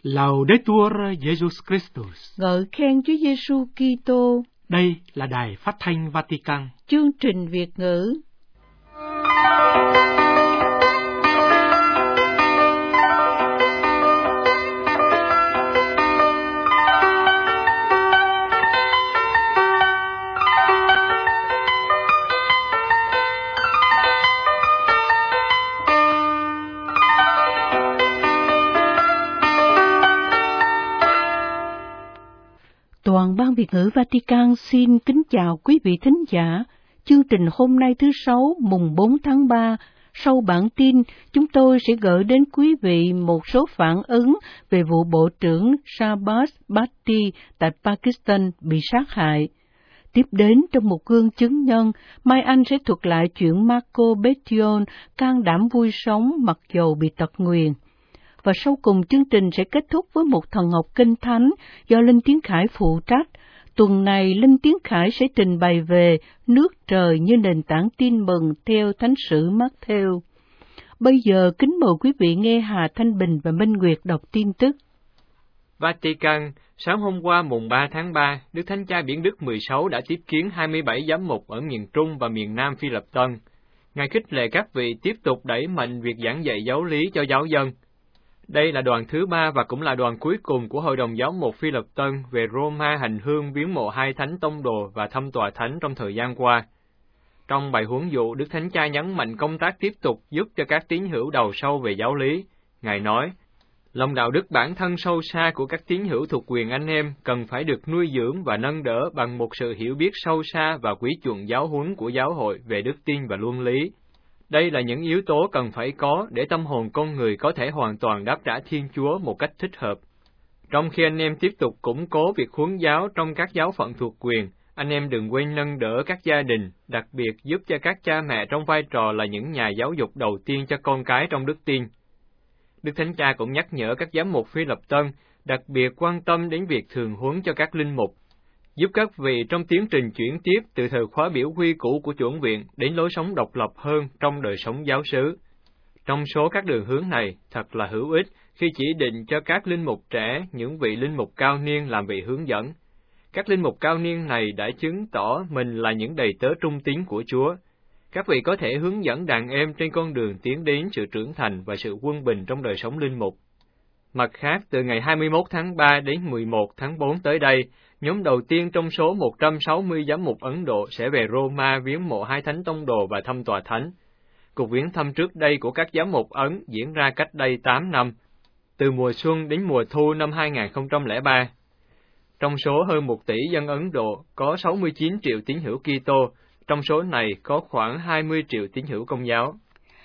Laudetur Jesus Christus. Ngợi khen Chúa Giêsu Kitô. Đây là Đài Phát thanh Vatican. Chương trình Việt ngữ. Toàn ban Việt ngữ Vatican xin kính chào quý vị thính giả. Chương trình hôm nay thứ Sáu, mùng 4 tháng 3. Sau bản tin, chúng tôi sẽ gửi đến quý vị một số phản ứng về vụ Bộ trưởng Shahbaz Bhatti tại Pakistan bị sát hại. Tiếp đến, trong một gương chứng nhân, Mai Anh sẽ thuật lại chuyện Marco Bettiol can đảm vui sống mặc dầu bị tật nguyền. Và sau cùng chương trình sẽ kết thúc với một thần học kinh thánh do Linh Tiến Khải phụ trách. Tuần này, Linh Tiến Khải sẽ trình bày về nước trời như nền tảng tin mừng theo Thánh sử Mát-thêu. Bây giờ, kính mời quý vị nghe Hà Thanh Bình và Minh Nguyệt đọc tin tức. Vatican, sáng hôm qua mùng 3 tháng 3, Đức Thánh Cha Biển Đức 16 đã tiếp kiến 27 giám mục ở miền Trung và miền Nam Phi Lập Tân. Ngài khích lệ các vị tiếp tục đẩy mạnh việc giảng dạy giáo lý cho giáo dân. Đây là đoàn thứ 3 và cũng là đoàn cuối cùng của Hội đồng Giáo mục Phi Lập Tân về Roma hành hương viếng mộ hai thánh tông đồ và thăm tòa thánh trong thời gian qua. Trong bài huấn dụ, Đức Thánh Cha nhấn mạnh công tác tiếp tục giúp cho các tín hữu đầu sâu về giáo lý. Ngài nói, lòng đạo đức bản thân sâu xa của các tín hữu thuộc quyền anh em cần phải được nuôi dưỡng và nâng đỡ bằng một sự hiểu biết sâu xa và quý chuộng giáo huấn của giáo hội về đức tin và luân lý. Đây là những yếu tố cần phải có để tâm hồn con người có thể hoàn toàn đáp trả Thiên Chúa một cách thích hợp. Trong khi anh em tiếp tục củng cố việc huấn giáo trong các giáo phận thuộc quyền, anh em đừng quên nâng đỡ các gia đình, đặc biệt giúp cho các cha mẹ trong vai trò là những nhà giáo dục đầu tiên cho con cái trong đức tin. Đức Thánh Cha cũng nhắc nhở các giám mục Phi Lập Tân đặc biệt quan tâm đến việc thường huấn cho các linh mục, giúp các vị trong tiến trình chuyển tiếp từ thời khóa biểu quy củ của chưởng viện đến lối sống độc lập hơn trong đời sống giáo xứ. Trong số các đường hướng này, thật là hữu ích khi chỉ định cho các linh mục trẻ những vị linh mục cao niên làm vị hướng dẫn. Các linh mục cao niên này đã chứng tỏ mình là những đầy tớ trung tín của Chúa. Các vị có thể hướng dẫn đàn em trên con đường tiến đến sự trưởng thành và sự quân bình trong đời sống linh mục. Mặt khác, từ ngày 21 tháng 3 đến 11 tháng 4 tới đây, nhóm đầu tiên trong số 160 giám mục Ấn Độ sẽ về Roma viếng mộ hai thánh tông đồ và thăm tòa thánh. Cuộc viếng thăm trước đây của các giám mục Ấn diễn ra cách đây 8 năm, từ mùa xuân đến mùa thu năm 2003. Trong số hơn 1 tỷ dân Ấn Độ, có 69 triệu tín hữu Kitô, trong số này có khoảng 20 triệu tín hữu Công giáo.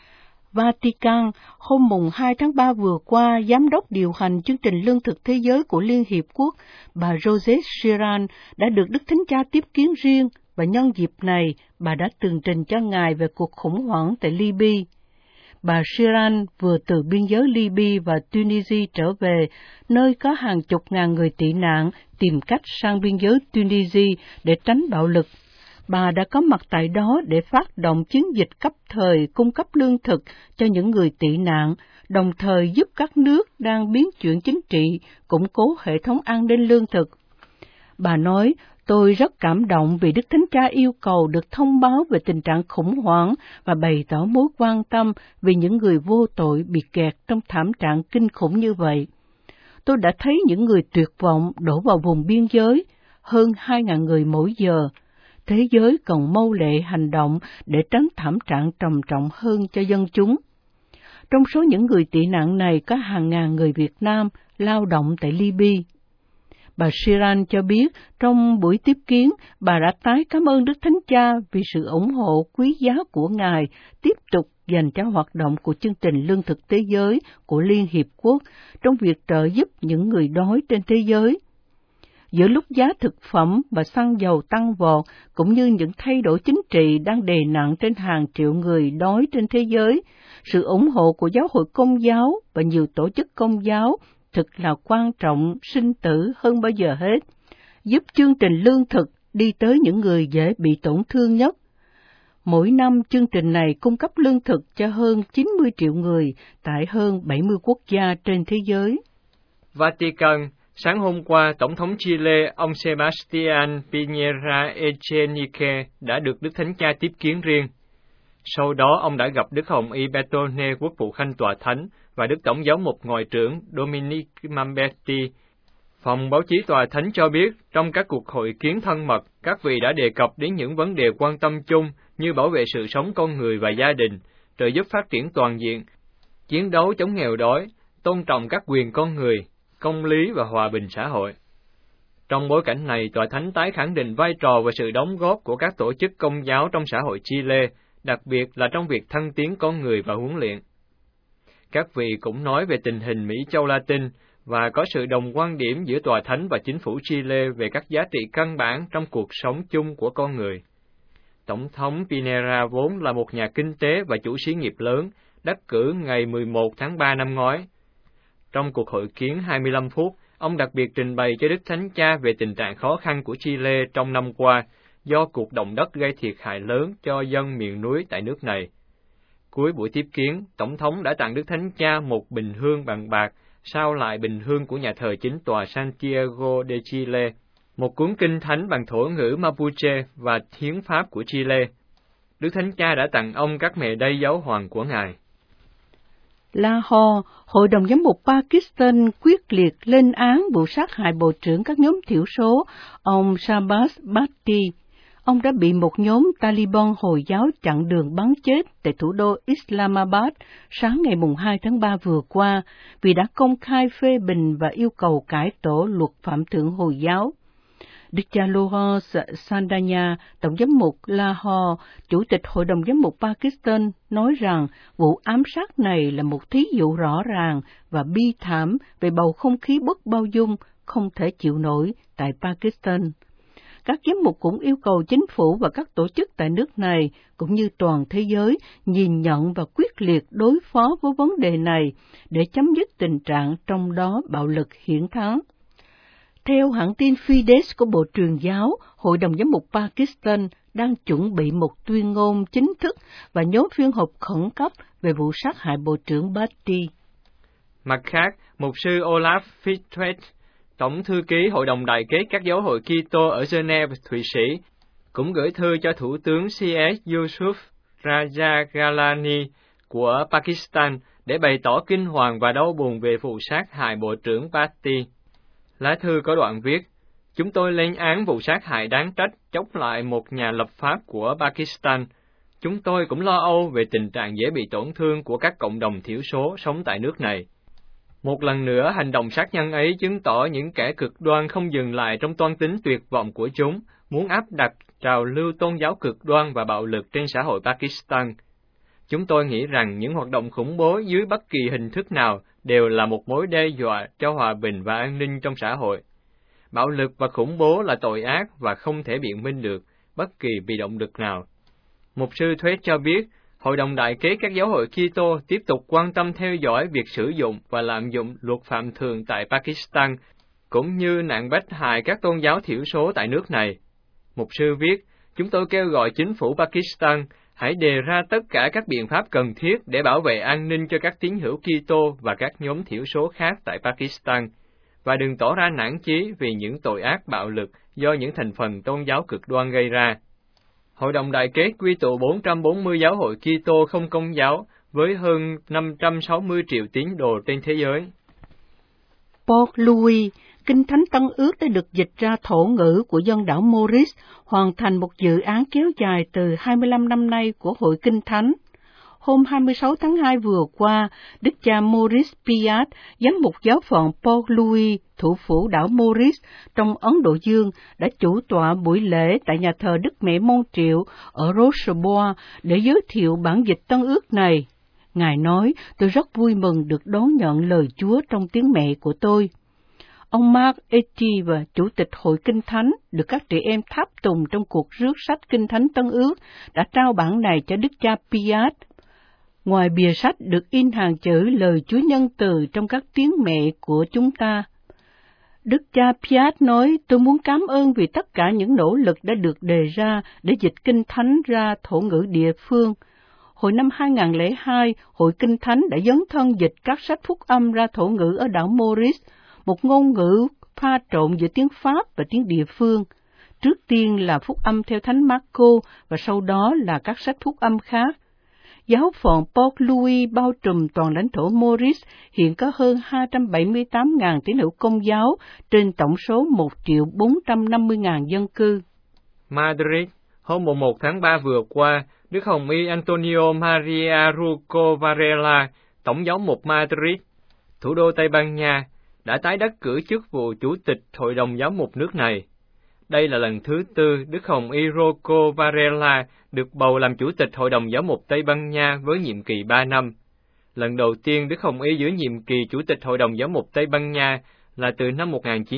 Vatican, hôm mùng 2 tháng 3 vừa qua, Giám đốc điều hành chương trình Lương thực Thế giới của Liên Hiệp Quốc, bà Rosette Sheran, đã được Đức Thánh Cha tiếp kiến riêng, và nhân dịp này, bà đã tường trình cho Ngài về cuộc khủng hoảng tại Libya. Bà Sheran vừa từ biên giới Libya và Tunisia trở về, nơi có hàng chục ngàn người tị nạn tìm cách sang biên giới Tunisia để tránh bạo lực. Bà đã có mặt tại đó để phát động chiến dịch cấp thời cung cấp lương thực cho những người tị nạn, đồng thời giúp các nước đang biến chuyển chính trị củng cố hệ thống an ninh lương thực. Bà nói, tôi rất cảm động vì Đức Thánh Cha yêu cầu được thông báo về tình trạng khủng hoảng và bày tỏ mối quan tâm vì những người vô tội bị kẹt trong thảm trạng kinh khủng như vậy. Tôi đã thấy những người tuyệt vọng đổ vào vùng biên giới, hơn 2.000 người mỗi giờ. Thế giới cần mau lẹ hành động để tránh thảm trạng trầm trọng hơn cho dân chúng. Trong số những người tị nạn này có hàng ngàn người Việt Nam lao động tại Libya. Bà Sheran cho biết trong buổi tiếp kiến, bà đã tái cảm ơn Đức Thánh Cha vì sự ủng hộ quý giá của Ngài tiếp tục dành cho hoạt động của chương trình Lương thực Thế giới của Liên Hiệp Quốc trong việc trợ giúp những người đói trên thế giới. Giữa lúc giá thực phẩm và xăng dầu tăng vọt, cũng như những thay đổi chính trị đang đè nặng trên hàng triệu người đói trên thế giới, sự ủng hộ của giáo hội Công giáo và nhiều tổ chức Công giáo thực là quan trọng sinh tử hơn bao giờ hết, giúp chương trình lương thực đi tới những người dễ bị tổn thương nhất. Mỗi năm, chương trình này cung cấp lương thực cho hơn 90 triệu người tại hơn 70 quốc gia trên thế giới. Vatican, sáng hôm qua, Tổng thống Chile ông Sebastián Piñera Echenique đã được Đức Thánh Cha tiếp kiến riêng. Sau đó, ông đã gặp Đức Hồng Y Bertone, quốc vụ khanh tòa thánh, và Đức Tổng giáo mục ngoại trưởng Dominic Mamberti. Phòng báo chí tòa thánh cho biết, trong các cuộc hội kiến thân mật, các vị đã đề cập đến những vấn đề quan tâm chung như bảo vệ sự sống con người và gia đình, trợ giúp phát triển toàn diện, chiến đấu chống nghèo đói, tôn trọng các quyền con người, công lý và hòa bình xã hội. Trong bối cảnh này, tòa thánh tái khẳng định vai trò và sự đóng góp của các tổ chức công giáo trong xã hội Chile, đặc biệt là trong việc thăng tiến con người và huấn luyện. Các vị cũng nói về tình hình Mỹ Châu Latin và có sự đồng quan điểm giữa tòa thánh và chính phủ Chile về các giá trị căn bản trong cuộc sống chung của con người. Tổng thống Piñera vốn là một nhà kinh tế và chủ xí nghiệp lớn, đắc cử ngày 11 tháng 3 năm ngoái. Trong cuộc hội kiến 25 phút, ông đặc biệt trình bày cho Đức Thánh Cha về tình trạng khó khăn của Chile trong năm qua do cuộc động đất gây thiệt hại lớn cho dân miền núi tại nước này. Cuối buổi tiếp kiến, Tổng thống đã tặng Đức Thánh Cha một bình hương bằng bạc, sao lại bình hương của nhà thờ chính tòa Santiago de Chile, một cuốn kinh thánh bằng thổ ngữ Mapuche và hiến pháp của Chile. Đức Thánh Cha đã tặng ông các mề đay giáo hoàng của Ngài. Lahore, Hội đồng Giám mục Pakistan quyết liệt lên án vụ sát hại Bộ trưởng các nhóm thiểu số, ông Shahbaz Bhatti. Ông đã bị một nhóm Taliban Hồi giáo chặn đường bắn chết tại thủ đô Islamabad sáng ngày 2 tháng 3 vừa qua vì đã công khai phê bình và yêu cầu cải tổ luật phạm thượng Hồi giáo. Đức cha Lohor Sandanya, Tổng giám mục Lahore, Chủ tịch Hội đồng Giám mục Pakistan, nói rằng vụ ám sát này là một thí dụ rõ ràng và bi thảm về bầu không khí bất bao dung, không thể chịu nổi tại Pakistan. Các giám mục cũng yêu cầu chính phủ và các tổ chức tại nước này, cũng như toàn thế giới, nhìn nhận và quyết liệt đối phó với vấn đề này để chấm dứt tình trạng trong đó bạo lực hiển thắng. Theo hãng tin Fides của Bộ Truyền giáo, Hội đồng Giám mục Pakistan đang chuẩn bị một tuyên ngôn chính thức và nhóm phiên họp khẩn cấp về vụ sát hại Bộ trưởng Bhatti. Mặt khác, mục sư Olaf Fichtwet, Tổng thư ký Hội đồng Đại kết các giáo hội Kitô ở Geneva, Thụy Sĩ, cũng gửi thư cho Thủ tướng C.S. Yusuf Raja Gilani của Pakistan để bày tỏ kinh hoàng và đau buồn về vụ sát hại Bộ trưởng Bhatti. Lá thư có đoạn viết, chúng tôi lên án vụ sát hại đáng trách chống lại một nhà lập pháp của Pakistan. Chúng tôi cũng lo âu về tình trạng dễ bị tổn thương của các cộng đồng thiểu số sống tại nước này. Một lần nữa, hành động sát nhân ấy chứng tỏ những kẻ cực đoan không dừng lại trong toan tính tuyệt vọng của chúng, muốn áp đặt trào lưu tôn giáo cực đoan và bạo lực trên xã hội Pakistan. Chúng tôi nghĩ rằng những hoạt động khủng bố dưới bất kỳ hình thức nào đều là một mối đe dọa cho hòa bình và an ninh trong xã hội. Bạo lực và khủng bố là tội ác và không thể biện minh được bất kỳ bị động lực nào. Mục sư Thuế cho biết, Hội đồng Đại kết các giáo hội Kitô tiếp tục quan tâm theo dõi việc sử dụng và lạm dụng luật phạm thường tại Pakistan, cũng như nạn bách hại các tôn giáo thiểu số tại nước này. Mục sư viết, chúng tôi kêu gọi chính phủ Pakistan hãy đề ra tất cả các biện pháp cần thiết để bảo vệ an ninh cho các tín hữu Kitô và các nhóm thiểu số khác tại Pakistan, và đừng tỏ ra nản chí vì những tội ác bạo lực do những thành phần tôn giáo cực đoan gây ra. Hội đồng Đại kết quy tụ 440 giáo hội Kitô không công giáo với hơn 560 triệu tín đồ trên thế giới. Port Louis, Kinh Thánh Tân Ước đã được dịch ra thổ ngữ của dân đảo Maurice, hoàn thành một dự án kéo dài từ 25 năm nay của Hội Kinh Thánh. Hôm 26 tháng 2 vừa qua, Đức cha Maurice Piat, giám mục giáo phận Port Louis, thủ phủ đảo Maurice trong Ấn Độ Dương, đã chủ tọa buổi lễ tại nhà thờ Đức Mẹ Mon Triệu ở Rochebois để giới thiệu bản dịch Tân Ước này. Ngài nói, tôi rất vui mừng được đón nhận lời Chúa trong tiếng mẹ của tôi. Ông Mark Etienne, Chủ tịch Hội Kinh Thánh, được các trẻ em tháp tùng trong cuộc rước sách Kinh Thánh Tân Ước, đã trao bản này cho Đức cha Piat. Ngoài bìa sách được in hàng chữ lời Chúa nhân từ trong các tiếng mẹ của chúng ta. Đức cha Piat nói, tôi muốn cảm ơn vì tất cả những nỗ lực đã được đề ra để dịch Kinh Thánh ra thổ ngữ địa phương. Hồi năm 2002, Hội Kinh Thánh đã dấn thân dịch các sách phúc âm ra thổ ngữ ở đảo Maurice, một ngôn ngữ pha trộn giữa tiếng Pháp và tiếng địa phương. Trước tiên là phúc âm theo Thánh Marco và sau đó là các sách phúc âm khác. Giáo phận Port Louis bao trùm toàn lãnh thổ Maurice hiện có hơn 278.000 tín hữu Công giáo trên tổng số 1.450.000 dân cư. Madrid, hôm 1 tháng 3 vừa qua, Đức Hồng Y Antonio Maria Rucco Varela, Tổng giáo mục Madrid, thủ đô Tây Ban Nha, đã tái đắc cử chức vụ Chủ tịch Hội đồng Giáo mục nước này. Đây là lần thứ tư Đức Hồng Y Rucco Varela được bầu làm Chủ tịch Hội đồng Giáo mục Tây Ban Nha với nhiệm kỳ 3 năm. Lần đầu tiên Đức Hồng Y giữ nhiệm kỳ Chủ tịch Hội đồng Giáo mục Tây Ban Nha là từ năm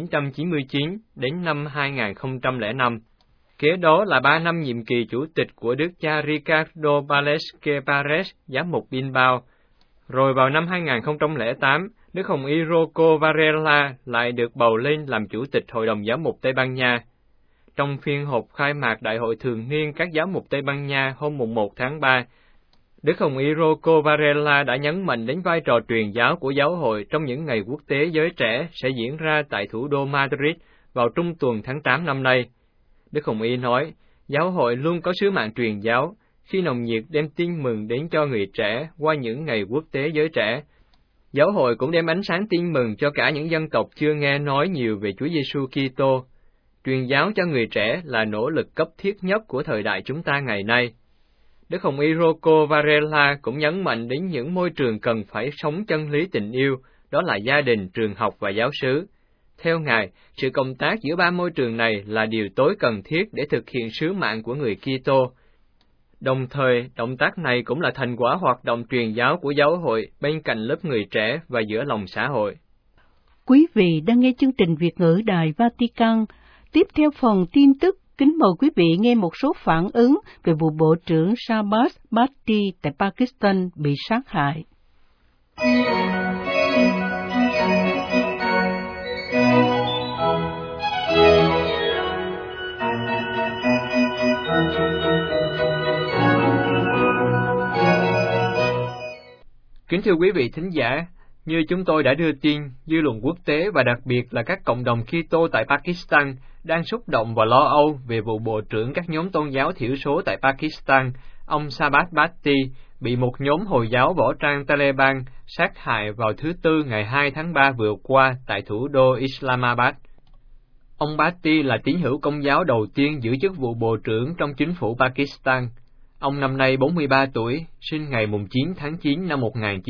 1999 đến năm 2005. Kế đó là 3 năm nhiệm kỳ chủ tịch của Đức cha Ricardo Valesque Pares, giám mục Bilbao. Rồi vào năm 2008, Đức Hồng Y Rucco Varela lại được bầu lên làm Chủ tịch Hội đồng Giáo mục Tây Ban Nha. Trong phiên họp khai mạc Đại hội thường niên các giáo mục Tây Ban Nha hôm 1 tháng 3, Đức Hồng Y Rucco Varela đã nhấn mạnh đến vai trò truyền giáo của giáo hội trong những ngày quốc tế giới trẻ sẽ diễn ra tại thủ đô Madrid vào trung tuần tháng 8 năm nay. Đức Hồng Y nói, giáo hội luôn có sứ mạng truyền giáo, khi nồng nhiệt đem tin mừng đến cho người trẻ qua những ngày quốc tế giới trẻ. Giáo hội cũng đem ánh sáng tin mừng cho cả những dân tộc chưa nghe nói nhiều về Chúa Giêsu Kitô. Truyền giáo cho người trẻ là nỗ lực cấp thiết nhất của thời đại chúng ta ngày nay. Đức Hồng Y Rucco Varela cũng nhấn mạnh đến những môi trường cần phải sống chân lý tình yêu, đó là gia đình, trường học và giáo xứ. Theo Ngài, sự cộng tác giữa ba môi trường này là điều tối cần thiết để thực hiện sứ mạng của người Kitô. Đồng thời, động tác này cũng là thành quả hoạt động truyền giáo của giáo hội bên cạnh lớp người trẻ và giữa lòng xã hội. Quý vị đang nghe chương trình Việt ngữ Đài Vatican. Tiếp theo phần tin tức, kính mời quý vị nghe một số phản ứng về vụ Bộ trưởng Shahbaz Bhatti tại Pakistan bị sát hại. Kính thưa quý vị thính giả, như chúng tôi đã đưa tin, dư luận quốc tế và đặc biệt là các cộng đồng Kitô tại Pakistan đang xúc động và lo âu về vụ Bộ trưởng các nhóm tôn giáo thiểu số tại Pakistan, ông Shahbaz Bhatti, bị một nhóm Hồi giáo võ trang Taliban sát hại vào thứ Tư ngày 2 tháng 3 vừa qua tại thủ đô Islamabad. Ông Bhatti là tín hữu Công giáo đầu tiên giữ chức vụ Bộ trưởng trong chính phủ Pakistan. Ông năm nay 43 tuổi, sinh ngày 9 tháng 9 năm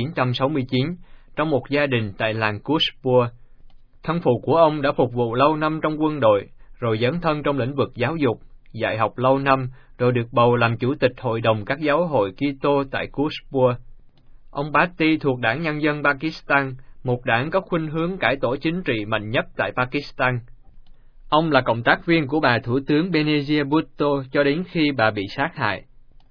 1969, trong một gia đình tại làng Kushpur. Thân phụ của ông đã phục vụ lâu năm trong quân đội, rồi dấn thân trong lĩnh vực giáo dục, dạy học lâu năm, rồi được bầu làm Chủ tịch Hội đồng các giáo hội Kitô tại Kushpur. Ông Bhatti thuộc Đảng Nhân dân Pakistan, một đảng có khuynh hướng cải tổ chính trị mạnh nhất tại Pakistan. Ông là cộng tác viên của bà Thủ tướng Benazir Bhutto cho đến khi bà bị sát hại.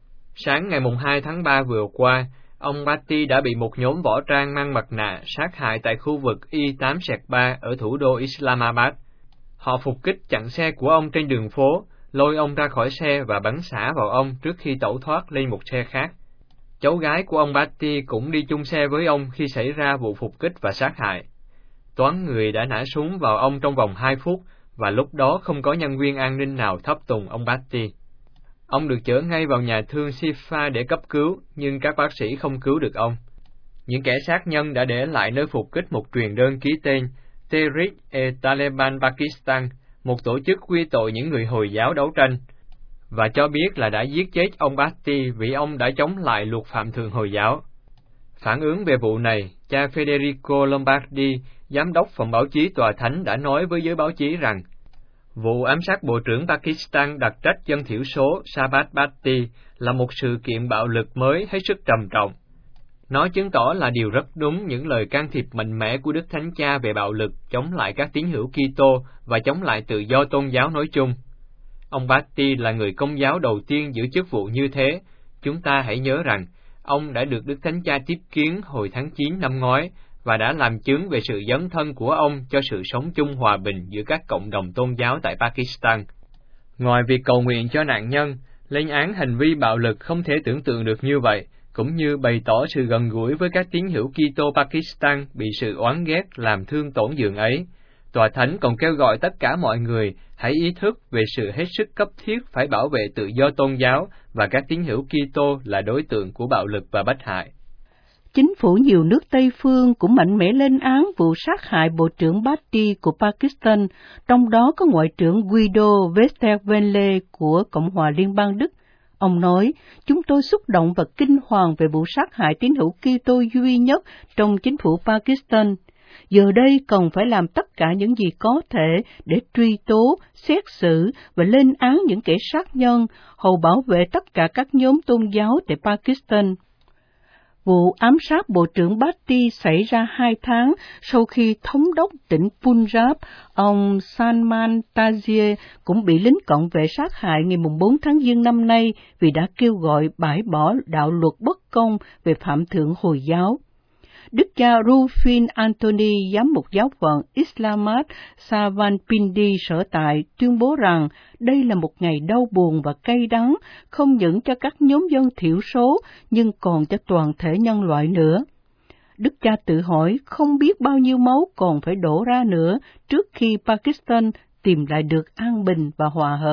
Sáng ngày 2 tháng 3 vừa qua, ông Bhatti đã bị một nhóm võ trang mang mặt nạ sát hại tại khu vực I-8/3 ở thủ đô Islamabad. Họ phục kích chặn xe của ông trên đường phố, lôi ông ra khỏi xe và bắn xả vào ông trước khi tẩu thoát lên một xe khác. Cháu gái của ông Bhatti cũng đi chung xe với ông khi xảy ra vụ phục kích và sát hại. Toán người đã nã súng vào ông trong vòng 2 phút, và lúc đó không có nhân viên an ninh nào tháp tùng ông Bhatti. Ông được chở ngay vào nhà thương Shifa để cấp cứu, nhưng các bác sĩ không cứu được ông. Những kẻ sát nhân đã để lại nơi phục kích một truyền đơn ký tên Tehreek-e-Taliban Pakistan, một tổ chức quy tội những người Hồi giáo đấu tranh, và cho biết là đã giết chết ông Bhatti vì ông đã chống lại luật phạm thượng Hồi giáo. Phản ứng về vụ này, cha Federico Lombardi, giám đốc phòng báo chí Tòa Thánh đã nói với giới báo chí rằng, vụ ám sát Bộ trưởng Pakistan đặc trách dân thiểu số Shahbaz Bhatti là một sự kiện bạo lực mới hết sức trầm trọng. Nó chứng tỏ là điều rất đúng những lời can thiệp mạnh mẽ của Đức Thánh Cha về bạo lực chống lại các tín hữu Kitô và chống lại tự do tôn giáo nói chung. Ông Bhatti là người Công giáo đầu tiên giữ chức vụ như thế. Chúng ta hãy nhớ rằng, ông đã được Đức Thánh Cha tiếp kiến hồi tháng 9 năm ngoái và đã làm chứng về sự dấn thân của ông cho sự sống chung hòa bình giữa các cộng đồng tôn giáo tại Pakistan. Ngoài việc cầu nguyện cho nạn nhân, lên án hành vi bạo lực không thể tưởng tượng được như vậy, cũng như bày tỏ sự gần gũi với các tín hữu Kitô Pakistan bị sự oán ghét làm thương tổn dường ấy. Tòa Thánh còn kêu gọi tất cả mọi người hãy ý thức về sự hết sức cấp thiết phải bảo vệ tự do tôn giáo và các tín hữu Kitô là đối tượng của bạo lực và bách hại. Chính phủ nhiều nước Tây phương cũng mạnh mẽ lên án vụ sát hại Bộ trưởng Bhatti của Pakistan, trong đó có Ngoại trưởng Guido Westerwelle của Cộng hòa Liên bang Đức. Ông nói, chúng tôi xúc động và kinh hoàng về vụ sát hại tín hữu Kitô duy nhất trong chính phủ Pakistan. Giờ đây cần phải làm tất cả những gì có thể để truy tố, xét xử và lên án những kẻ sát nhân, hầu bảo vệ tất cả các nhóm tôn giáo tại Pakistan. Vụ ám sát Bộ trưởng Bhatti xảy ra 2 tháng sau khi thống đốc tỉnh Punjab, ông Salman Taseer, cũng bị lính cận vệ sát hại ngày 4 tháng Giêng năm nay vì đã kêu gọi bãi bỏ đạo luật bất công về Phạm thượng Hồi giáo. Đức cha Rufin Anthony, giám mục giáo phận Islamabad Savanpindi sở tại, tuyên bố rằng đây là một ngày đau buồn và cay đắng, không những cho các nhóm dân thiểu số, nhưng còn cho toàn thể nhân loại nữa. Đức cha tự hỏi không biết bao nhiêu máu còn phải đổ ra nữa trước khi Pakistan tìm lại được an bình và hòa hợp.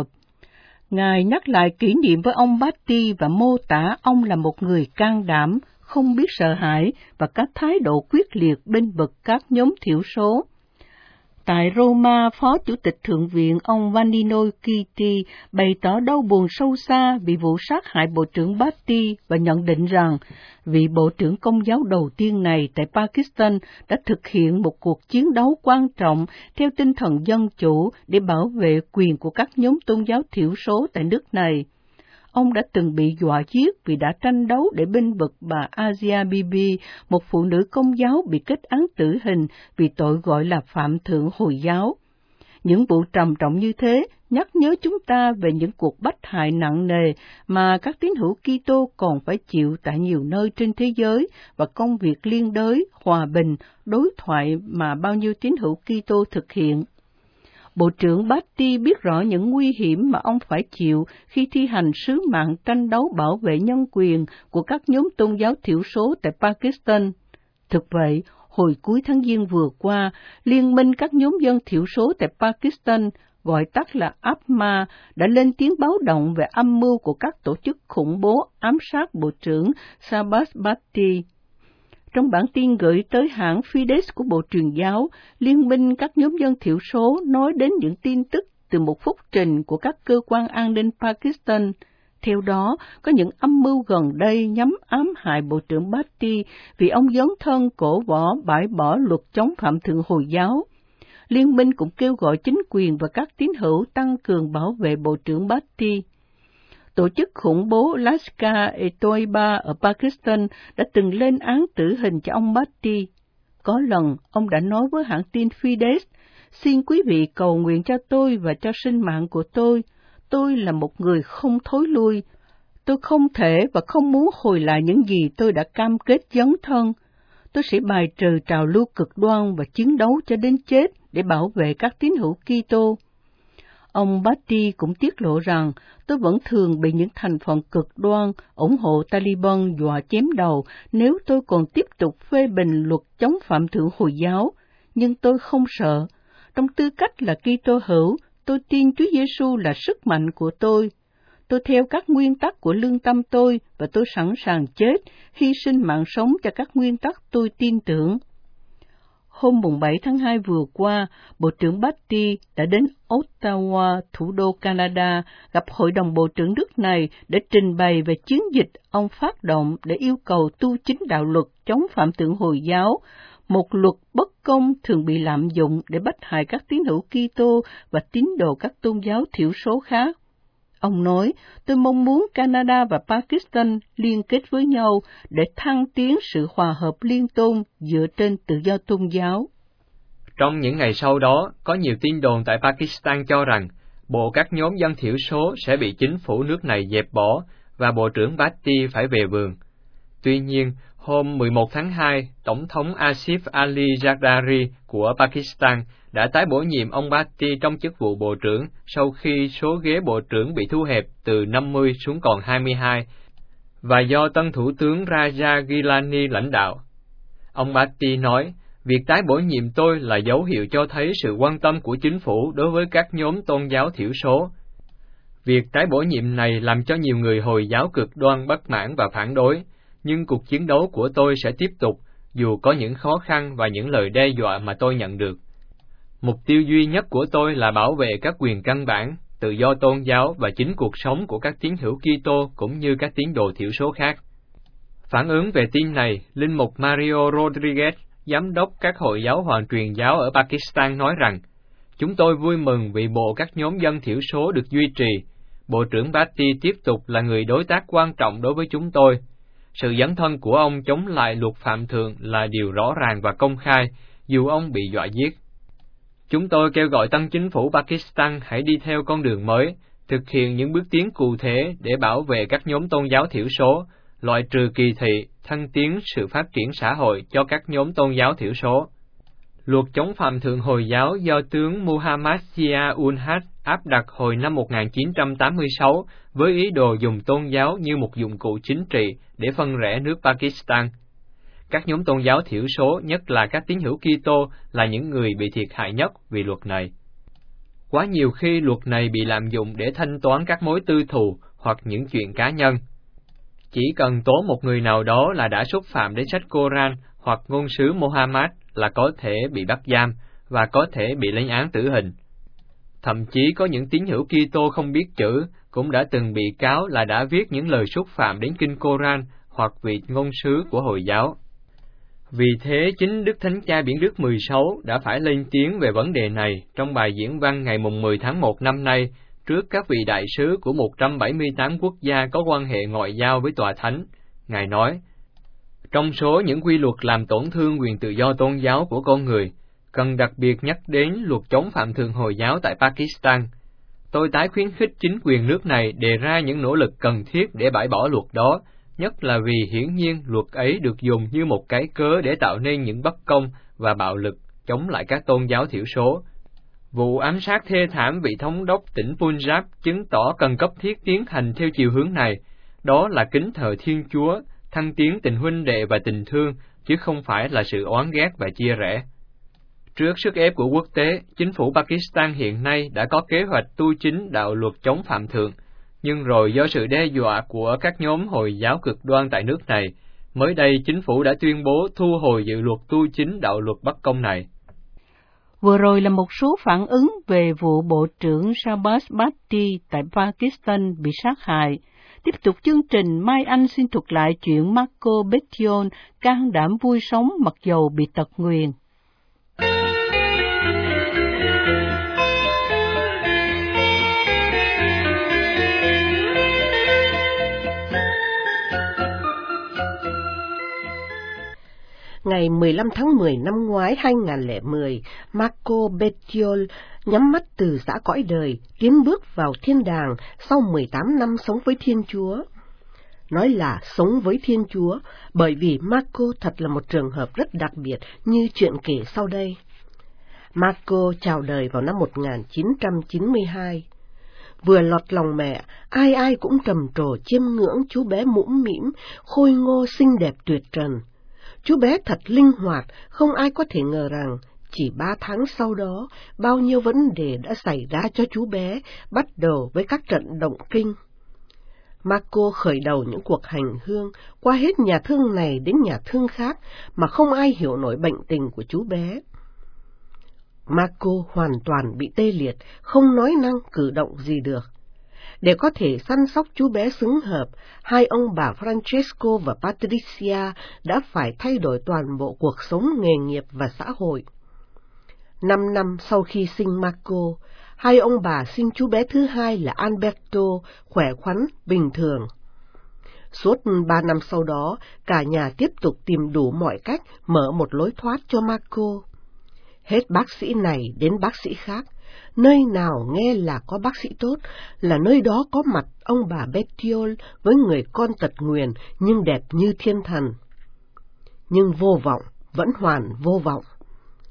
Ngài nhắc lại kỷ niệm với ông Bhatti và mô tả ông là một người can đảm, không biết sợ hãi và các thái độ quyết liệt bênh vực các nhóm thiểu số. Tại Roma, Phó Chủ tịch Thượng viện ông Vanino Kitti bày tỏ đau buồn sâu xa vì vụ sát hại Bộ trưởng Bhatti và nhận định rằng vị Bộ trưởng Công giáo đầu tiên này tại Pakistan đã thực hiện một cuộc chiến đấu quan trọng theo tinh thần dân chủ để bảo vệ quyền của các nhóm tôn giáo thiểu số tại nước này. Ông đã từng bị dọa giết vì đã tranh đấu để bênh vực bà Asia Bibi, một phụ nữ Công giáo bị kết án tử hình vì tội gọi là phạm thượng Hồi giáo. Những vụ trầm trọng như thế nhắc nhớ chúng ta về những cuộc bách hại nặng nề mà các tín hữu Kitô còn phải chịu tại nhiều nơi trên thế giới và công việc liên đới, hòa bình, đối thoại mà bao nhiêu tín hữu Kitô thực hiện. Bộ trưởng Bhatti biết rõ những nguy hiểm mà ông phải chịu khi thi hành sứ mạng tranh đấu bảo vệ nhân quyền của các nhóm tôn giáo thiểu số tại Pakistan. Thực vậy, hồi cuối tháng Giêng vừa qua, Liên minh các nhóm dân thiểu số tại Pakistan, gọi tắt là APMA, đã lên tiếng báo động về âm mưu của các tổ chức khủng bố ám sát Bộ trưởng Shahbaz Bhatti. Trong bản tin gửi tới hãng Fides của Bộ Truyền giáo, Liên minh các nhóm dân thiểu số nói đến những tin tức từ một phúc trình của các cơ quan an ninh Pakistan. Theo đó, có những âm mưu gần đây nhắm ám hại Bộ trưởng Bhatti vì ông dấn thân cổ võ bãi bỏ luật chống phạm thượng Hồi giáo. Liên minh cũng kêu gọi chính quyền và các tín hữu tăng cường bảo vệ Bộ trưởng Bhatti. Tổ chức khủng bố Lashkar-e-Toiba ở Pakistan đã từng lên án tử hình cho ông Bhatti. Có lần, ông đã nói với hãng tin Fides, xin quý vị cầu nguyện cho tôi và cho sinh mạng của tôi. Tôi là một người không thối lui. Tôi không thể và không muốn hồi lại những gì tôi đã cam kết dấn thân. Tôi sẽ bài trừ trào lưu cực đoan và chiến đấu cho đến chết để bảo vệ các tín hữu Kitô. Ông Bhatti cũng tiết lộ rằng, tôi vẫn thường bị những thành phần cực đoan, ủng hộ Taliban dọa chém đầu nếu tôi còn tiếp tục phê bình luật chống phạm thượng Hồi giáo. Nhưng tôi không sợ. Trong tư cách là Kitô hữu, tôi tin Chúa Giêsu là sức mạnh của tôi. Tôi theo các nguyên tắc của lương tâm tôi và tôi sẵn sàng chết, hy sinh mạng sống cho các nguyên tắc tôi tin tưởng. Hôm 7 tháng 2 vừa qua, Bộ trưởng Bhatti đã đến Ottawa, thủ đô Canada, gặp Hội đồng Bộ trưởng nước này để trình bày về chiến dịch ông phát động để yêu cầu tu chính đạo luật chống phạm thượng Hồi giáo, một luật bất công thường bị lạm dụng để bách hại các tín hữu Kitô và tín đồ các tôn giáo thiểu số khác. Ông nói, tôi mong muốn Canada và Pakistan liên kết với nhau để thăng tiến sự hòa hợp liên tôn dựa trên tự do tôn giáo. Trong những ngày sau đó, có nhiều tin đồn tại Pakistan cho rằng bộ các nhóm dân thiểu số sẽ bị chính phủ nước này dẹp bỏ và Bộ trưởng Bhatti phải về vườn. Tuy nhiên, hôm 11 tháng 2, Tổng thống Asif Ali Zardari của Pakistan đã tái bổ nhiệm ông Bhatti trong chức vụ bộ trưởng sau khi số ghế bộ trưởng bị thu hẹp từ 50 xuống còn 22, và do tân thủ tướng Raja Gilani lãnh đạo. Ông Bhatti nói, việc tái bổ nhiệm tôi là dấu hiệu cho thấy sự quan tâm của chính phủ đối với các nhóm tôn giáo thiểu số. Việc tái bổ nhiệm này làm cho nhiều người Hồi giáo cực đoan bất mãn và phản đối, nhưng cuộc chiến đấu của tôi sẽ tiếp tục, dù có những khó khăn và những lời đe dọa mà tôi nhận được. Mục tiêu duy nhất của tôi là bảo vệ các quyền căn bản, tự do tôn giáo và chính cuộc sống của các tín hữu Kitô cũng như các tín đồ thiểu số khác. Phản ứng về tin này, Linh mục Mario Rodriguez, giám đốc các hội giáo hoàn truyền giáo ở Pakistan nói rằng, chúng tôi vui mừng vì bộ các nhóm dân thiểu số được duy trì. Bộ trưởng Bhatti tiếp tục là người đối tác quan trọng đối với chúng tôi. Sự dấn thân của ông chống lại luật phạm thượng là điều rõ ràng và công khai, dù ông bị dọa giết. Chúng tôi kêu gọi tân chính phủ Pakistan hãy đi theo con đường mới, thực hiện những bước tiến cụ thể để bảo vệ các nhóm tôn giáo thiểu số, loại trừ kỳ thị, thăng tiến sự phát triển xã hội cho các nhóm tôn giáo thiểu số. Luật chống phạm thượng Hồi giáo do tướng Muhammad Zia-ul-Haq áp đặt hồi năm 1986 với ý đồ dùng tôn giáo như một dụng cụ chính trị để phân rẽ nước Pakistan. Các nhóm tôn giáo thiểu số, nhất là các tín hữu Kitô, là những người bị thiệt hại nhất vì luật này. Quá nhiều khi luật này bị lạm dụng để thanh toán các mối tư thù hoặc những chuyện cá nhân. Chỉ cần tố một người nào đó là đã xúc phạm đến sách Koran hoặc ngôn sứ Muhammad là có thể bị bắt giam và có thể bị lên án tử hình. Thậm chí có những tín hữu Kitô không biết chữ cũng đã từng bị cáo là đã viết những lời xúc phạm đến kinh Koran hoặc vị ngôn sứ của Hồi giáo. Vì thế, chính Đức Thánh Cha Biển Đức 16 đã phải lên tiếng về vấn đề này trong bài diễn văn ngày 10 tháng 1 năm nay trước các vị đại sứ của 178 quốc gia có quan hệ ngoại giao với Tòa Thánh. Ngài nói, trong số những quy luật làm tổn thương quyền tự do tôn giáo của con người, cần đặc biệt nhắc đến luật chống phạm thượng Hồi giáo tại Pakistan. Tôi tái khuyến khích chính quyền nước này đề ra những nỗ lực cần thiết để bãi bỏ luật đó, nhất là vì hiển nhiên luật ấy được dùng như một cái cớ để tạo nên những bất công và bạo lực chống lại các tôn giáo thiểu số. Vụ ám sát thê thảm vị thống đốc tỉnh Punjab chứng tỏ cần cấp thiết tiến hành theo chiều hướng này, đó là kính thờ Thiên Chúa, thăng tiến tình huynh đệ và tình thương, chứ không phải là sự oán ghét và chia rẽ. Trước sức ép của quốc tế, chính phủ Pakistan hiện nay đã có kế hoạch tu chính đạo luật chống phạm thượng, nhưng rồi do sự đe dọa của các nhóm Hồi giáo cực đoan tại nước này, mới đây chính phủ đã tuyên bố thu hồi dự luật tu chính đạo luật bất công này. Vừa rồi là một số phản ứng về vụ Bộ trưởng Shahbaz Bhatti tại Pakistan bị sát hại. Tiếp tục chương trình, Mai Anh xin thuật lại chuyện Marco Bettiol can đảm vui sống mặc dầu bị tật nguyền. Ngày 15 tháng 10 năm ngoái 2010, Marco Bettiol nhắm mắt từ giã cõi đời, tiến bước vào thiên đàng sau 18 năm sống với Thiên Chúa. Nói là sống với Thiên Chúa, bởi vì Marco thật là một trường hợp rất đặc biệt như chuyện kể sau đây. Marco chào đời vào năm 1992. Vừa lọt lòng mẹ, ai ai cũng trầm trồ chiêm ngưỡng chú bé mũm mĩm, khôi ngô xinh đẹp tuyệt trần. Chú bé thật linh hoạt, không ai có thể ngờ rằng chỉ 3 tháng sau đó, bao nhiêu vấn đề đã xảy ra cho chú bé, bắt đầu với các trận động kinh. Marco khởi đầu những cuộc hành hương, qua hết nhà thương này đến nhà thương khác, mà không ai hiểu nổi bệnh tình của chú bé. Marco hoàn toàn bị tê liệt, không nói năng cử động gì được. Để có thể săn sóc chú bé xứng hợp, hai ông bà Francesco và Patricia đã phải thay đổi toàn bộ cuộc sống nghề nghiệp và xã hội. 5 năm sau khi sinh Marco, hai ông bà sinh chú bé thứ hai là Alberto, khỏe khoắn, bình thường. Suốt 3 năm sau đó, cả nhà tiếp tục tìm đủ mọi cách mở một lối thoát cho Marco. Hết bác sĩ này đến bác sĩ khác, nơi nào nghe là có bác sĩ tốt là nơi đó có mặt ông bà Bettiol với người con tật nguyền nhưng đẹp như thiên thần. Nhưng vô vọng, vẫn hoàn vô vọng.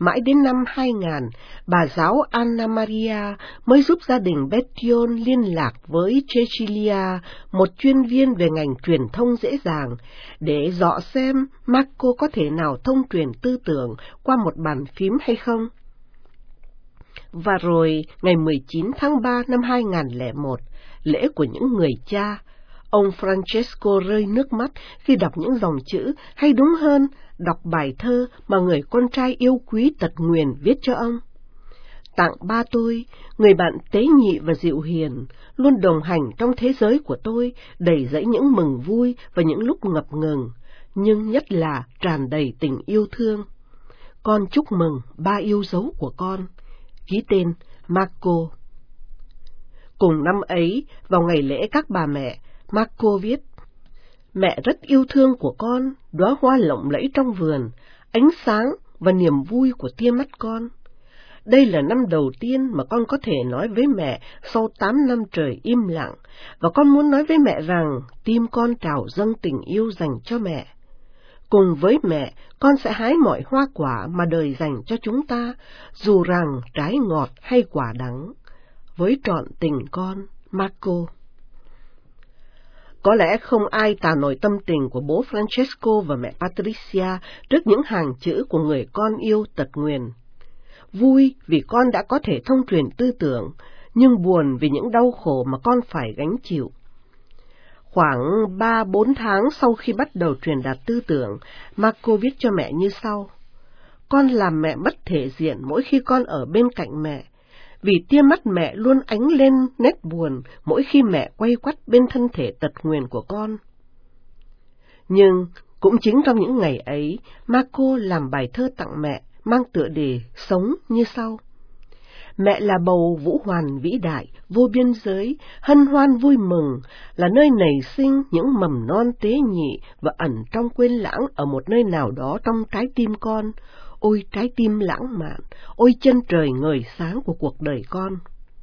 Mãi đến năm 2000, bà giáo Anna Maria mới giúp gia đình Bettiol liên lạc với Cecilia, một chuyên viên về ngành truyền thông dễ dàng, để dọ xem Marco có thể nào thông truyền tư tưởng qua một bàn phím hay không. Và rồi, ngày 19 tháng 3 năm 2001, lễ của những người cha, ông Francesco rơi nước mắt khi đọc những dòng chữ, hay đúng hơn, đọc bài thơ mà người con trai yêu quý tật nguyền viết cho ông. Tặng ba tôi, người bạn tế nhị và dịu hiền, luôn đồng hành trong thế giới của tôi, đầy dẫy những mừng vui và những lúc ngập ngừng, nhưng nhất là tràn đầy tình yêu thương. Con chúc mừng ba yêu dấu của con. Ký tên Marco. Cùng năm ấy, vào ngày lễ các bà mẹ, Marco viết: Mẹ rất yêu thương của con, đóa hoa lộng lẫy trong vườn, ánh sáng và niềm vui của tia mắt con. Đây là năm đầu tiên mà con có thể nói với mẹ sau 8 năm trời im lặng, và con muốn nói với mẹ rằng tim con trào dâng tình yêu dành cho mẹ. Cùng với mẹ, con sẽ hái mọi hoa quả mà đời dành cho chúng ta, dù rằng trái ngọt hay quả đắng. Với trọn tình con, Marco. Có lẽ không ai tả nổi tâm tình của bố Francesco và mẹ Patricia trước những hàng chữ của người con yêu tật nguyền. Vui vì con đã có thể thông truyền tư tưởng, nhưng buồn vì những đau khổ mà con phải gánh chịu. Khoảng 3-4 tháng sau khi bắt đầu truyền đạt tư tưởng, Marco viết cho mẹ như sau: Con làm mẹ mất thể diện mỗi khi con ở bên cạnh mẹ, vì tia mắt mẹ luôn ánh lên nét buồn mỗi khi mẹ quay quắt bên thân thể tật nguyền của con. Nhưng cũng chính trong những ngày ấy, Marco làm bài thơ tặng mẹ mang tựa đề Sống như sau: Mẹ là bầu vũ hoàn vĩ đại, vô biên giới, hân hoan vui mừng, là nơi nảy sinh những mầm non tế nhị và ẩn trong quên lãng ở một nơi nào đó trong trái tim con. Ôi trái tim lãng mạn, ôi chân trời ngời sáng của cuộc đời con.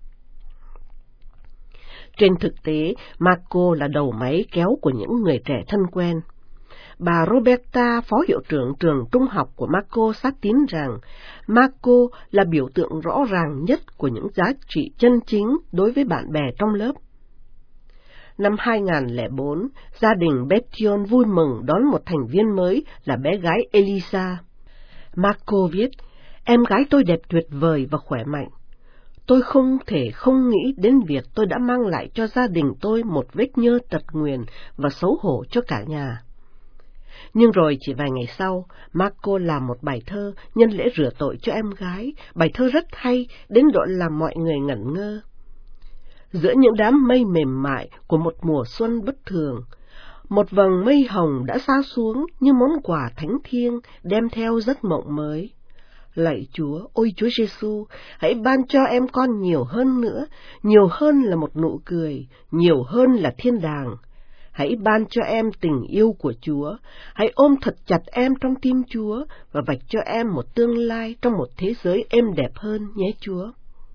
Trên thực tế, Marco là đầu máy kéo của những người trẻ thân quen. Bà Roberta, phó hiệu trưởng trường trung học của Marco, xác tín rằng Marco là biểu tượng rõ ràng nhất của những giá trị chân chính đối với bạn bè trong lớp. Năm 2004, gia đình Bettiol vui mừng đón một thành viên mới là bé gái Elisa. Marco viết: Em gái tôi đẹp tuyệt vời và khỏe mạnh. Tôi không thể không nghĩ đến việc tôi đã mang lại cho gia đình tôi một vết nhơ tật nguyền và xấu hổ cho cả nhà. Nhưng rồi chỉ vài ngày sau, Marco làm một bài thơ nhân lễ rửa tội cho em gái, bài thơ rất hay đến độ làm mọi người ngẩn ngơ. Giữa những đám mây mềm mại của một mùa xuân bất thường, một vầng mây hồng đã sa xuống như món quà thánh thiêng đem theo giấc mộng mới. Lạy Chúa, ôi Chúa Giêsu, hãy ban cho em con nhiều hơn nữa, nhiều hơn là một nụ cười, nhiều hơn là thiên đàng. Hãy ban cho em tình yêu của Chúa, hãy ôm thật chặt em trong tim Chúa và vạch cho em một tương lai trong một thế giới êm đẹp hơn nhé Chúa.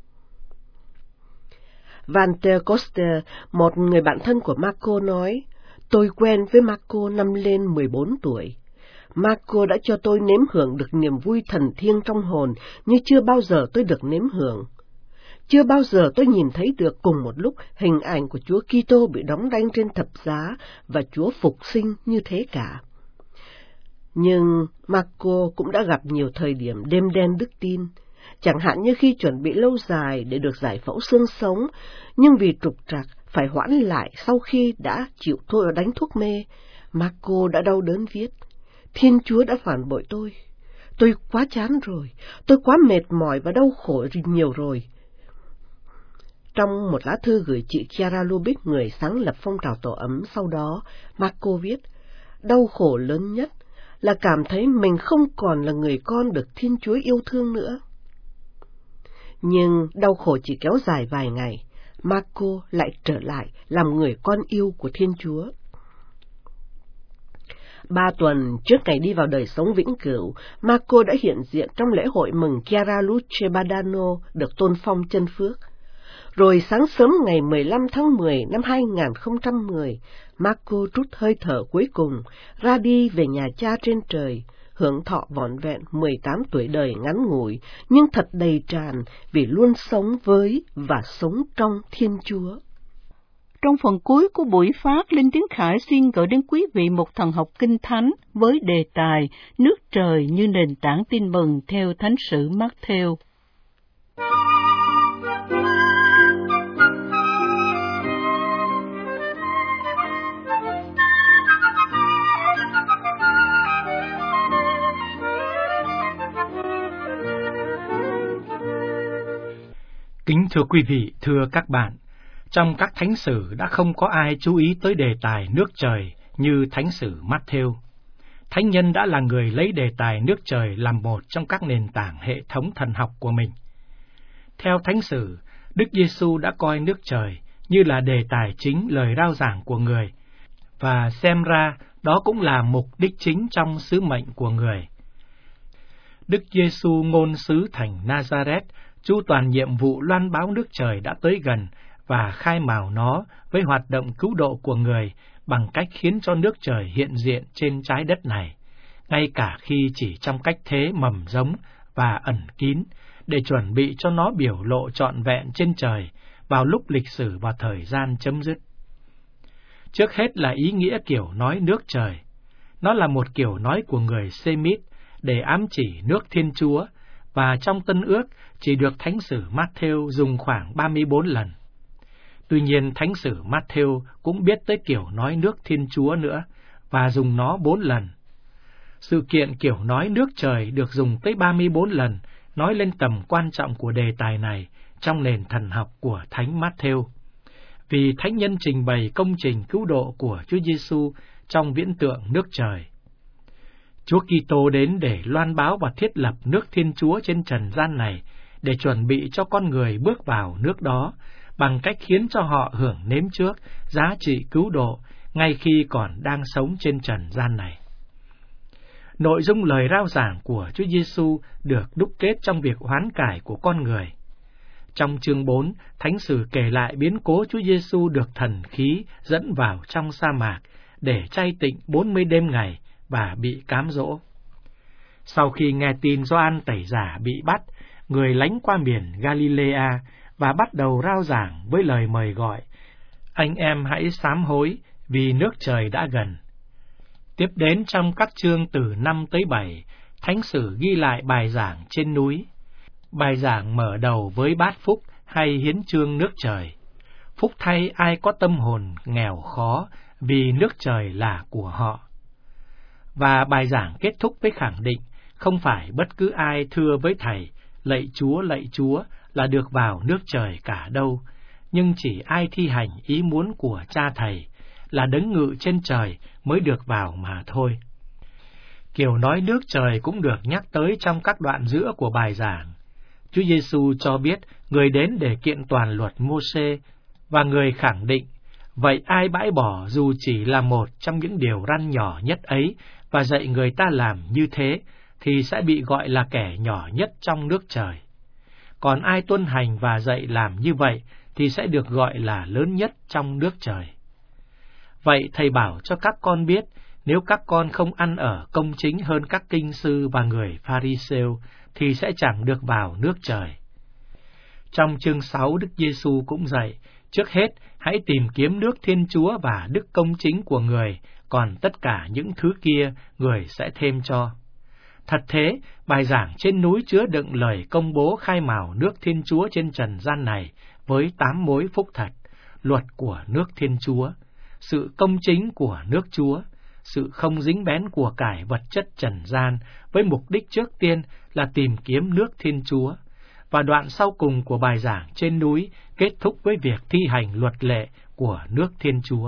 Walter Koster, một người bạn thân của Marco nói: Tôi quen với Marco năm lên 14 tuổi. Marco đã cho tôi nếm hưởng được niềm vui thần thiêng trong hồn như chưa bao giờ tôi được nếm hưởng. Chưa bao giờ tôi nhìn thấy được cùng một lúc hình ảnh của Chúa Kitô bị đóng đinh trên thập giá và Chúa phục sinh như thế cả. Nhưng Marco cũng đã gặp nhiều thời điểm đêm đen đức tin, chẳng hạn như khi chuẩn bị lâu dài để được giải phẫu xương sống, nhưng vì trục trặc phải hoãn lại sau khi đã chịu đánh thuốc mê. Marco đã đau đớn viết: Thiên Chúa đã phản bội tôi quá chán rồi, tôi quá mệt mỏi và đau khổ nhiều rồi. Trong một lá thư gửi chị Chiara Lubich, người sáng lập phong trào tổ ấm sau đó, Marco viết: Đau khổ lớn nhất là cảm thấy mình không còn là người con được Thiên Chúa yêu thương nữa. Nhưng đau khổ chỉ kéo dài vài ngày, Marco lại trở lại làm người con yêu của Thiên Chúa. 3 tuần trước ngày đi vào đời sống vĩnh cửu, Marco đã hiện diện trong lễ hội mừng Chiara Luce Badano được tôn phong chân phước. Rồi sáng sớm ngày 15 tháng 10 năm 2010, Marco trút hơi thở cuối cùng, ra đi về nhà cha trên trời, hưởng thọ vỏn vẹn 18 tuổi đời ngắn ngủi, nhưng thật đầy tràn vì luôn sống với và sống trong Thiên Chúa. Trong phần cuối của buổi phát, Linh Tiến Khải xin gửi đến quý vị một thần học kinh thánh với đề tài nước trời như nền tảng tin mừng theo Thánh sử Mát-thêu. Kính thưa quý vị, thưa các bạn, trong các thánh sử đã không có ai chú ý tới đề tài nước trời như Thánh sử Mát-thêu. Thánh nhân đã là người lấy đề tài nước trời làm một trong các nền tảng hệ thống thần học của mình. Theo Thánh sử, Đức Giêsu đã coi nước trời như là đề tài chính lời rao giảng của người, và xem ra đó cũng là mục đích chính trong sứ mệnh của người. Đức Giêsu ngôn sứ thành Nazareth, chu toàn nhiệm vụ loan báo nước trời đã tới gần và khai mào nó với hoạt động cứu độ của người bằng cách khiến cho nước trời hiện diện trên trái đất này, ngay cả khi chỉ trong cách thế mầm giống và ẩn kín, để chuẩn bị cho nó biểu lộ trọn vẹn trên trời vào lúc lịch sử và thời gian chấm dứt. Trước hết là ý nghĩa kiểu nói nước trời. Nó là một kiểu nói của người Semit để ám chỉ nước Thiên Chúa, và trong Tân Ước chỉ được Thánh sử Mát-thêu dùng khoảng 34 lần. Tuy nhiên, Thánh sử Mát-thêu cũng biết tới kiểu nói nước Thiên Chúa nữa, và dùng nó 4 lần. Sự kiện kiểu nói nước trời được dùng tới 34 lần, nói lên tầm quan trọng của đề tài này trong nền thần học của Thánh Mát-thêu. Vì thánh nhân trình bày công trình cứu độ của Chúa Giêsu trong viễn tượng nước trời. Chúa Kitô đến để loan báo và thiết lập nước Thiên Chúa trên trần gian này, để chuẩn bị cho con người bước vào nước đó, bằng cách khiến cho họ hưởng nếm trước giá trị cứu độ ngay khi còn đang sống trên trần gian này. Nội dung lời rao giảng của Chúa Giêsu được đúc kết trong việc hoán cải của con người. Trong chương 4, Thánh sử kể lại biến cố Chúa Giêsu được thần khí dẫn vào trong sa mạc để chay tịnh 40 đêm ngày và bị cám dỗ. Sau khi nghe tin Gioan Tẩy Giả bị bắt, người lánh qua miền Galilea và bắt đầu rao giảng với lời mời gọi: anh em hãy sám hối vì nước trời đã gần. Tiếp đến trong các chương từ 5 tới 7, Thánh sử ghi lại bài giảng trên núi. Bài giảng mở đầu với bát phúc hay hiến chương nước trời. Phúc thay ai có tâm hồn nghèo khó, vì nước trời là của họ. Và bài giảng kết thúc với khẳng định không phải bất cứ ai thưa với thầy lạy Chúa là được vào nước trời cả đâu, nhưng chỉ ai thi hành ý muốn của cha thầy là đấng ngự trên trời mới được vào mà thôi. Kiểu nói nước trời cũng được nhắc tới trong các đoạn giữa của bài giảng. Chúa Giêsu cho biết người đến để kiện toàn luật Mô-sê, và người khẳng định, vậy ai bãi bỏ dù chỉ là một trong những điều răn nhỏ nhất ấy và dạy người ta làm như thế, thì sẽ bị gọi là kẻ nhỏ nhất trong nước trời. Còn ai tuân hành và dạy làm như vậy thì sẽ được gọi là lớn nhất trong nước trời. Vậy thầy bảo cho các con biết, nếu các con không ăn ở công chính hơn các kinh sư và người Pha-ri-sêu thì sẽ chẳng được vào nước trời. Trong chương 6, Đức Giêsu cũng dạy, trước hết hãy tìm kiếm nước Thiên Chúa và đức công chính của người, còn tất cả những thứ kia người sẽ thêm cho. Thật thế, bài giảng trên núi chứa đựng lời công bố khai mào nước Thiên Chúa trên trần gian này với 8 mối phúc thật: luật của nước Thiên Chúa, sự công chính của nước Chúa, sự không dính bén của cải vật chất trần gian với mục đích trước tiên là tìm kiếm nước Thiên Chúa, và đoạn sau cùng của bài giảng trên núi kết thúc với việc thi hành luật lệ của nước Thiên Chúa.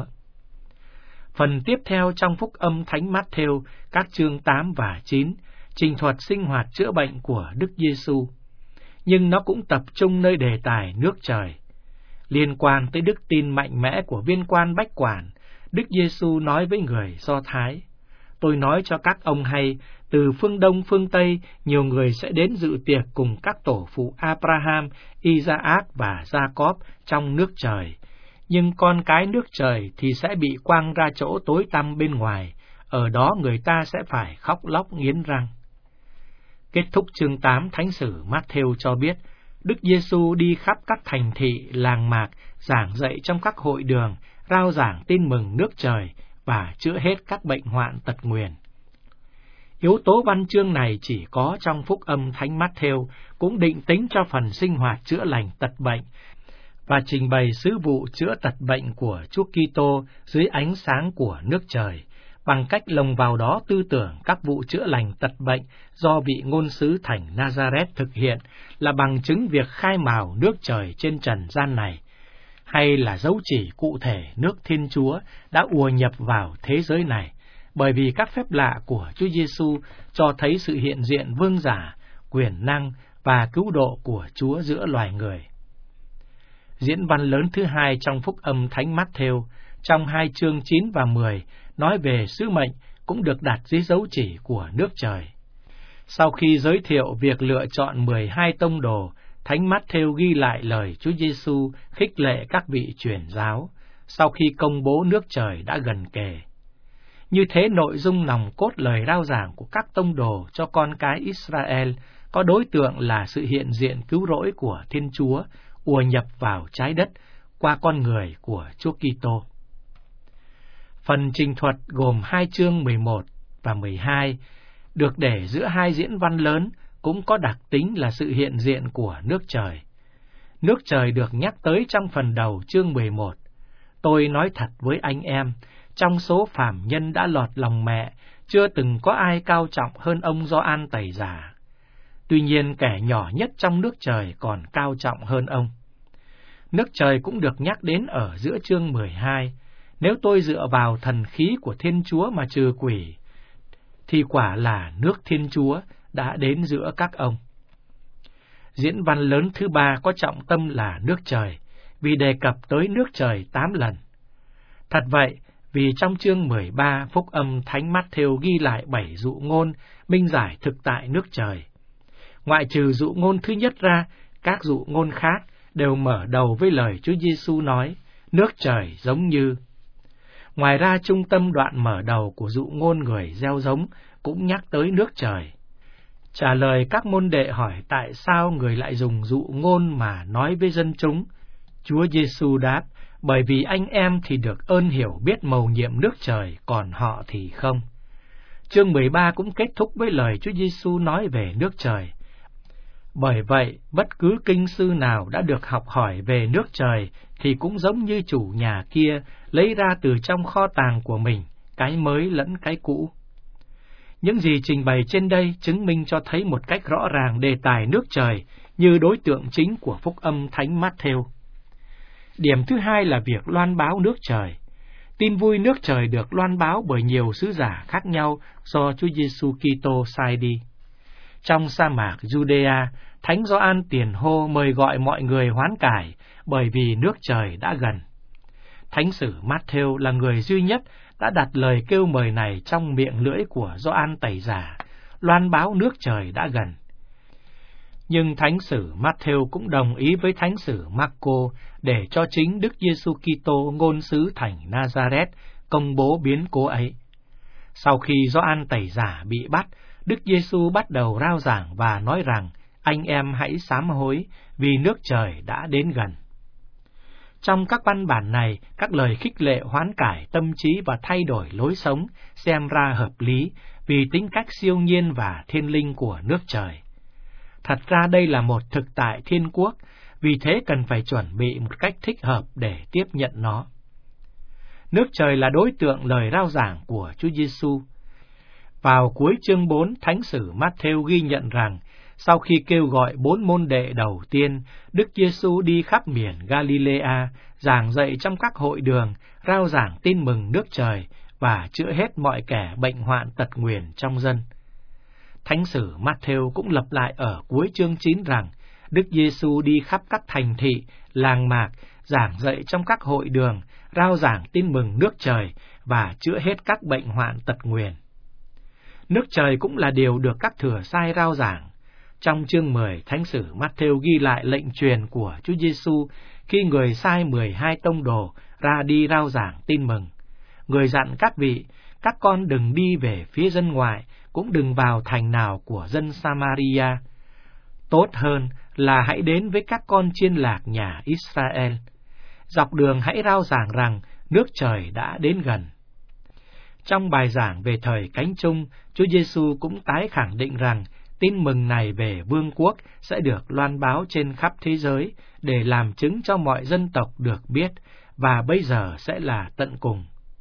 Phần tiếp theo trong Phúc âm Thánh Mát-thêu, các chương 8 và 9, trình thuật sinh hoạt chữa bệnh của Đức Giêsu, nhưng nó cũng tập trung nơi đề tài nước trời. Liên quan tới đức tin mạnh mẽ của viên quan bách quản, Đức Giêsu nói với người Do Thái: tôi nói cho các ông hay, từ phương Đông phương Tây nhiều người sẽ đến dự tiệc cùng các tổ phụ Abraham, Isaac và Jacob trong nước trời, nhưng con cái nước trời thì sẽ bị quăng ra chỗ tối tăm bên ngoài, ở đó người ta sẽ phải khóc lóc nghiến răng. Kết thúc chương 8, Thánh sử Mát-thêu cho biết, Đức Giêsu đi khắp các thành thị, làng mạc, giảng dạy trong các hội đường, rao giảng tin mừng nước trời và chữa hết các bệnh hoạn tật nguyền. Yếu tố văn chương này chỉ có trong Phúc âm Thánh Mát-thêu, cũng định tính cho phần sinh hoạt chữa lành tật bệnh và trình bày sứ vụ chữa tật bệnh của Chúa Kitô dưới ánh sáng của nước trời, bằng cách lồng vào đó tư tưởng các vụ chữa lành tật bệnh do vị ngôn sứ thành Nazareth thực hiện là bằng chứng việc khai mào nước trời trên trần gian này, hay là dấu chỉ cụ thể nước Thiên Chúa đã ùa nhập vào thế giới này, bởi vì các phép lạ của Chúa Giêsu cho thấy sự hiện diện vương giả, quyền năng và cứu độ của Chúa giữa loài người. Diễn văn lớn thứ hai trong Phúc âm Thánh Mát-thêu, trong 2 chương 9 và 10, nói về sứ mệnh cũng được đặt dưới dấu chỉ của nước trời. Sau khi giới thiệu việc lựa chọn 12 tông đồ, Thánh Mát-thêu ghi lại lời Chúa Giêsu khích lệ các vị truyền giáo, sau khi công bố nước trời đã gần kề. Như thế, nội dung nòng cốt lời rao giảng của các tông đồ cho con cái Israel có đối tượng là sự hiện diện cứu rỗi của Thiên Chúa ùa nhập vào trái đất qua con người của Chúa Kitô. Phần trình thuật gồm 2 chương 11 và 12, được để giữa hai diễn văn lớn, cũng có đặc tính là sự hiện diện của nước trời. Nước trời được nhắc tới trong phần đầu chương 11. Tôi nói thật với anh em, trong số phàm nhân đã lọt lòng mẹ, chưa từng có ai cao trọng hơn ông Gioan Tẩy Giả. Tuy nhiên, kẻ nhỏ nhất trong nước trời còn cao trọng hơn ông. Nước trời cũng được nhắc đến ở giữa chương 12. Nếu tôi dựa vào thần khí của Thiên Chúa mà trừ quỷ, thì quả là nước Thiên Chúa đã đến giữa các ông. Diễn văn lớn thứ 3 có trọng tâm là nước trời, vì đề cập tới nước trời 8 lần. Thật vậy, vì trong chương 13, Phúc âm Thánh Mát-thêu ghi lại 7 dụ ngôn minh giải thực tại nước trời. Ngoại trừ dụ ngôn thứ nhất ra, các dụ ngôn khác đều mở đầu với lời Chúa Giêsu nói, nước trời giống như. Ngoài ra, trung tâm đoạn mở đầu của dụ ngôn người gieo giống cũng nhắc tới nước trời. Trả lời các môn đệ hỏi tại sao người lại dùng dụ ngôn mà nói với dân chúng, Chúa Giêsu đáp, bởi vì anh em thì được ơn hiểu biết mầu nhiệm nước trời, còn họ thì không. Chương 13 cũng kết thúc với lời Chúa Giêsu nói về nước trời. Bởi vậy, bất cứ kinh sư nào đã được học hỏi về nước trời thì cũng giống như chủ nhà kia lấy ra từ trong kho tàng của mình, cái mới lẫn cái cũ. Những gì trình bày trên đây chứng minh cho thấy một cách rõ ràng đề tài nước trời như đối tượng chính của Phúc âm Thánh Mát-thêu. Điểm thứ hai là việc loan báo nước trời. Tin vui nước trời được loan báo bởi nhiều sứ giả khác nhau do Chúa Giêsu Kitô sai đi. Trong sa mạc Judea, Thánh Gioan tiền hô mời gọi mọi người hoán cải bởi vì nước trời đã gần. Thánh sử Mát-thêu là người duy nhất đã đặt lời kêu mời này trong miệng lưỡi của Gioan Tẩy Giả, loan báo nước trời đã gần. Nhưng Thánh sử Mát-thêu cũng đồng ý với Thánh sử Mác-cô để cho chính Đức Giêsu Kitô ngôn sứ thành Nazareth công bố biến cố ấy. Sau khi Gioan Tẩy Giả bị bắt, Đức Giêsu bắt đầu rao giảng và nói rằng, anh em hãy sám hối vì nước trời đã đến gần. Trong các văn bản này, các lời khích lệ hoán cải tâm trí và thay đổi lối sống xem ra hợp lý vì tính cách siêu nhiên và thiên linh của nước trời. Thật ra đây là một thực tại thiên quốc, vì thế cần phải chuẩn bị một cách thích hợp để tiếp nhận nó. Nước trời là đối tượng lời rao giảng của Chúa Giêsu. Vào cuối chương 4, Thánh sử Mát-thêu ghi nhận rằng, sau khi kêu gọi 4 môn đệ đầu tiên, Đức Giêsu đi khắp miền Galilea, giảng dạy trong các hội đường, rao giảng tin mừng nước trời và chữa hết mọi kẻ bệnh hoạn tật nguyền trong dân. Thánh sử Mát-thêu cũng lặp lại ở cuối chương 9 rằng, Đức Giêsu đi khắp các thành thị, làng mạc, giảng dạy trong các hội đường, rao giảng tin mừng nước trời và chữa hết các bệnh hoạn tật nguyền. Nước trời cũng là điều được các thừa sai rao giảng. Trong chương 10, Thánh sử Mát-thêu ghi lại lệnh truyền của Chúa Giêsu khi người sai 12 tông đồ ra đi rao giảng tin mừng. Người dặn các vị, các con đừng đi về phía dân ngoại, cũng đừng vào thành nào của dân Samaria. Tốt hơn là hãy đến với các con chiên lạc nhà Israel. Dọc đường hãy rao giảng rằng nước trời đã đến gần. Trong bài giảng về thời cánh chung, Chúa Giêsu cũng tái khẳng định rằng tin mừng này về vương quốc sẽ được loan báo trên khắp thế giới để làm chứng cho mọi dân tộc được biết, và bây giờ sẽ là tận cùng.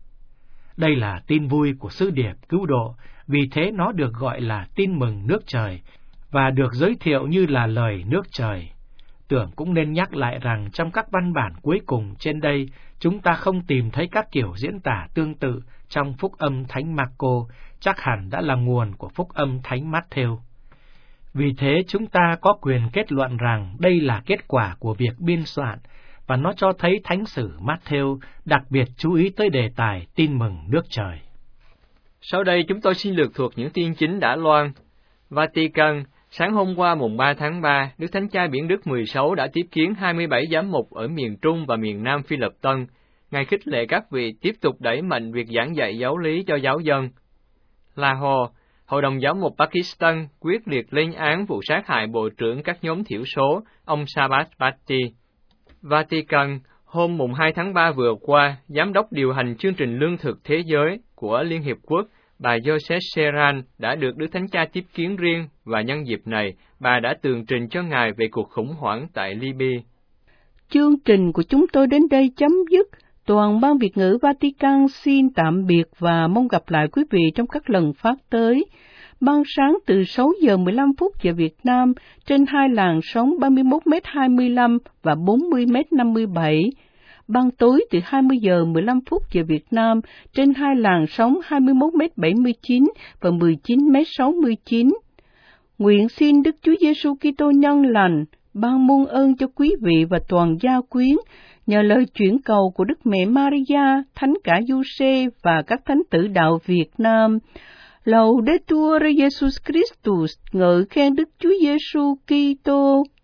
Đây là tin vui của sứ điệp cứu độ, vì thế nó được gọi là tin mừng nước trời và được giới thiệu như là lời nước trời. Tưởng cũng nên nhắc lại rằng trong các văn bản cuối cùng trên đây, chúng ta không tìm thấy các kiểu diễn tả tương tự trong phúc âm Thánh Marco, chắc hẳn đã là nguồn của phúc âm Thánh Matthew. Vì thế chúng ta có quyền kết luận rằng đây là kết quả của việc biên soạn, và nó cho thấy Thánh sử Matthew đặc biệt chú ý tới đề tài tin mừng nước trời. Sau đây chúng tôi xin lược thuộc những tin chính đã loan. Vatican, sáng hôm qua mùng 3 tháng 3, Đức Thánh Cha Biển Đức 16 đã tiếp kiến 27 giám mục ở miền Trung và miền Nam Phi Lập Tân. Ngài khích lệ các vị tiếp tục đẩy mạnh việc giảng dạy giáo lý cho giáo dân. Lahore, Hội đồng Giám mục Pakistan quyết liệt lên án vụ sát hại Bộ trưởng các nhóm thiểu số, ông Shahbaz Bhatti. Vatican, hôm mùng 2 tháng 3 vừa qua, Giám đốc điều hành chương trình lương thực thế giới của Liên Hiệp Quốc, bà Joseph Serran đã được Đức Thánh Cha tiếp kiến riêng, và nhân dịp này, bà đã tường trình cho Ngài về cuộc khủng hoảng tại Libya. Chương trình của chúng tôi đến đây chấm dứt. Toàn ban Việt ngữ Vatican xin tạm biệt và mong gặp lại quý vị trong các lần phát tới. Ban sáng từ 6 giờ 15 phút giờ Việt Nam trên hai làn sóng 31m25 và 40m57. Ban tối từ 20 giờ 15 phút giờ Việt Nam trên hai làn sóng 21m79 và 19m69. Nguyện xin Đức Chúa Giêsu Kitô nhân lành ban muôn ơn cho quý vị và toàn gia quyến, nhờ lời chuyển cầu của Đức Mẹ Maria, Thánh cả Giuse và các thánh tử đạo Việt Nam. Laudetur Jesus Christus, ngợi khen Đức Chúa Giêsu Kitô.